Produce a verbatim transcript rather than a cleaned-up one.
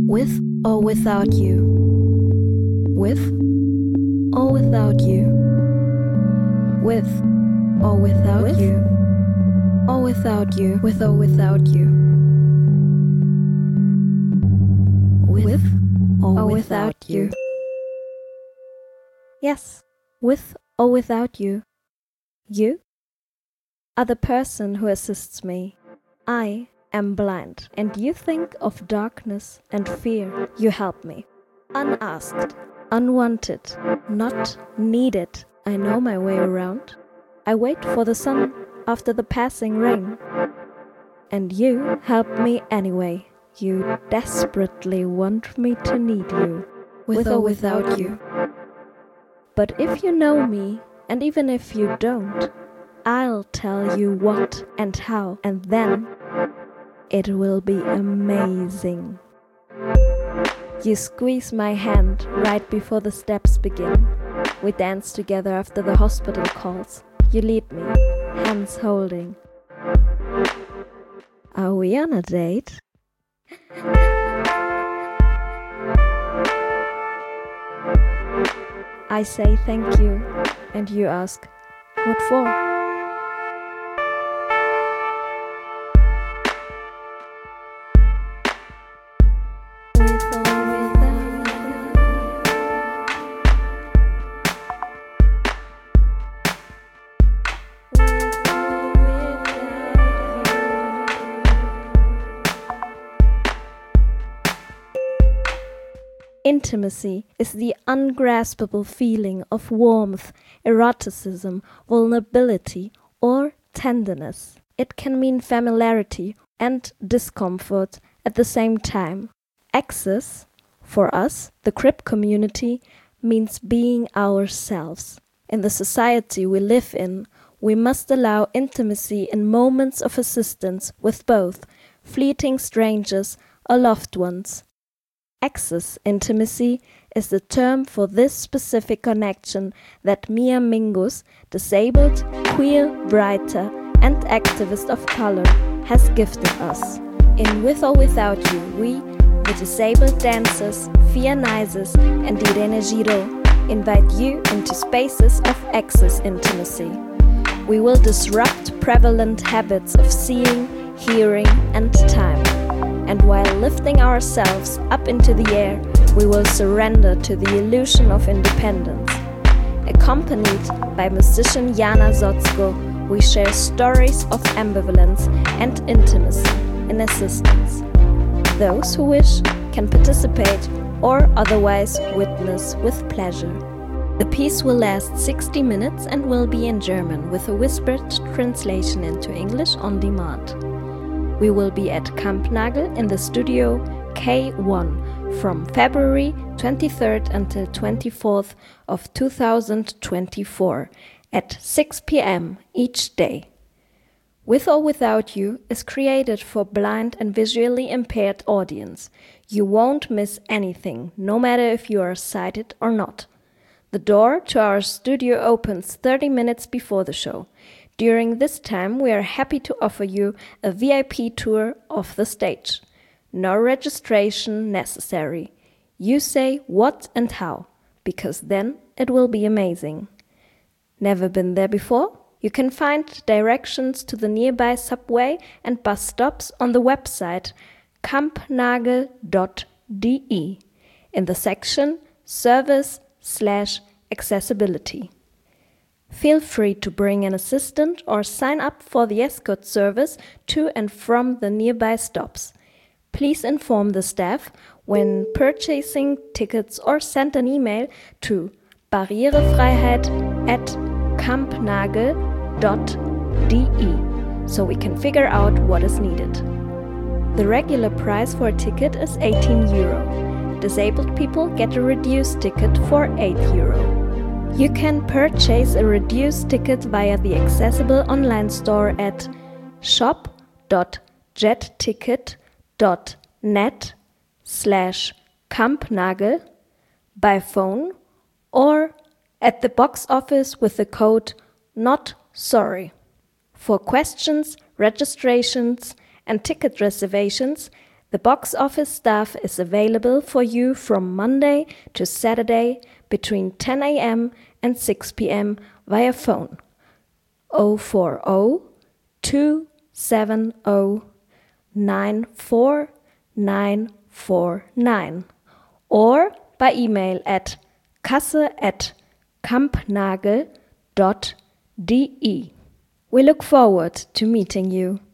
With or without you. With or without you. With or without with you. Or without you. With or without you. With or, or without you. Yes, with or without you. You are the person who assists me. I am blind, and you think of darkness and fear. You help me. Unasked, unwanted, not needed. I know my way around. I wait for the sun after the passing rain. And you help me anyway. You desperately want me to need you, with or without you. But if you know me, and even if you don't, I'll tell you what and how, and then it will be amazing. You squeeze my hand right before the steps begin. We dance together after the hospital calls. You lead me, hands holding. Are we on a date? I say thank you, and you ask, what for? Intimacy is the ungraspable feeling of warmth, eroticism, vulnerability, or tenderness. It can mean familiarity and discomfort at the same time. Access, for us, the crip community, means being ourselves. In the society we live in, we must allow intimacy in moments of assistance with both fleeting strangers or loved ones. Access intimacy is the term for this specific connection that Mia Mingus, disabled, queer, writer, and activist of color, has gifted us. In With or Without You, we, the disabled dancers, Fia Neises and Irene Giraud, invite you into spaces of access intimacy. We will disrupt prevalent habits of seeing, hearing, and time. And while lifting ourselves up into the air, we will surrender to the illusion of independence. Accompanied by musician Jana Zotzko, we share stories of ambivalence and intimacy in assistance. Those who wish can participate or otherwise witness with pleasure. The piece will last sixty minutes and will be in German with a whispered translation into English on demand. We will be at Kampnagel in the studio K one from February twenty-third until twenty-fourth of two thousand twenty-four at six p m each day. With or Without You is created for blind and visually impaired audience. You won't miss anything, no matter if you are sighted or not. The door to our studio opens thirty minutes before the show. During this time, we are happy to offer you a V I P tour of the stage. No registration necessary. You say what and how, because then it will be amazing. Never been there before? You can find directions to the nearby subway and bus stops on the website kampnagel dot d e in the section Service slash Accessibility. Feel free to bring an assistant or sign up for the escort service to and from the nearby stops. Please inform the staff when purchasing tickets or send an email to barrierefreiheit at kampnagel dot d e so we can figure out what is needed. The regular price for a ticket is eighteen euro. Disabled people get a reduced ticket for eight euro. You can purchase a reduced ticket via the accessible online store at shop dot jetticket dot net slash kampnagel by phone or at the box office with the code not sorry. For questions, registrations, and ticket reservations, The box office staff is available for you from Monday to Saturday between ten a m and six p m via phone zero four zero, two seven zero, nine four nine four nine or by email at kasse at kampnagel dot de. We look forward to meeting you.